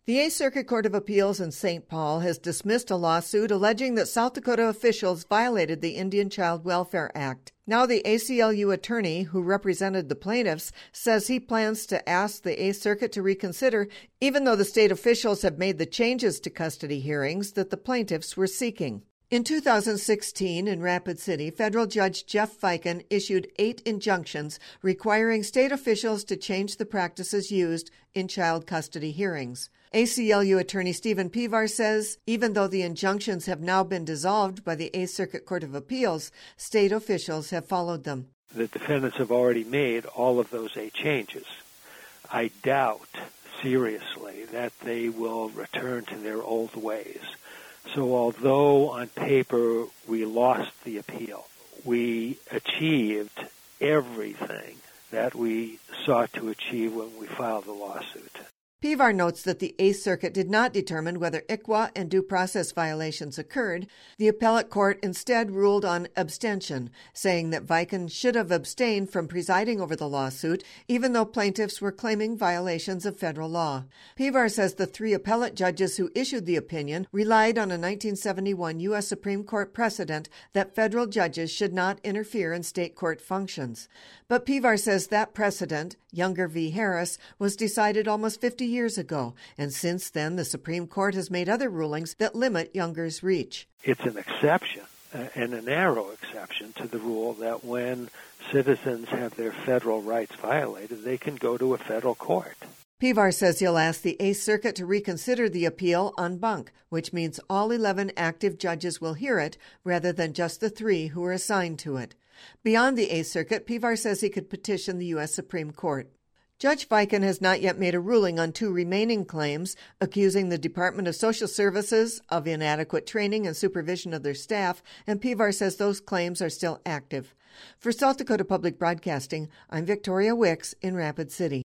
The Eighth Circuit Court of Appeals in St. Paul has dismissed a lawsuit alleging that South Dakota officials violated the Indian Child Welfare Act. Now the ACLU attorney who represented the plaintiffs says he plans to ask the Eighth Circuit to reconsider, even though the state officials have made the changes to custody hearings that the plaintiffs were seeking. In 2016, in Rapid City, federal judge Jeff Viken issued 8 injunctions requiring state officials to change the practices used in child custody hearings. ACLU attorney Stephen Pevar says even though the injunctions have now been dissolved by the Eighth Circuit Court of Appeals, state officials have followed them. The defendants have already made all of those 8 changes. I doubt seriously that they will return to their old ways. So although on paper we lost the appeal, we achieved everything that we sought to achieve when we filed the lawsuit. Pevar notes that the Eighth Circuit did not determine whether ICWA and due process violations occurred. The appellate court instead ruled on abstention, saying that Viken should have abstained from presiding over the lawsuit, even though plaintiffs were claiming violations of federal law. Pevar says the 3 appellate judges who issued the opinion relied on a 1971 U.S. Supreme Court precedent that federal judges should not interfere in state court functions. But Pevar says that precedent, Younger v. Harris, was decided almost 50 years ago, and since then the Supreme Court has made other rulings that limit Younger's reach. It's an exception, and a narrow exception, to the rule that when citizens have their federal rights violated, they can go to a federal court. Pevar says he'll ask the Eighth Circuit to reconsider the appeal en banc, which means all 11 active judges will hear it rather than just the 3 who are assigned to it. Beyond the Eighth Circuit, Pevar says he could petition the U.S. Supreme Court. Judge Viken has not yet made a ruling on 2 remaining claims, accusing the Department of Social Services of inadequate training and supervision of their staff, and Pevar says those claims are still active. For South Dakota Public Broadcasting, I'm Victoria Wicks in Rapid City.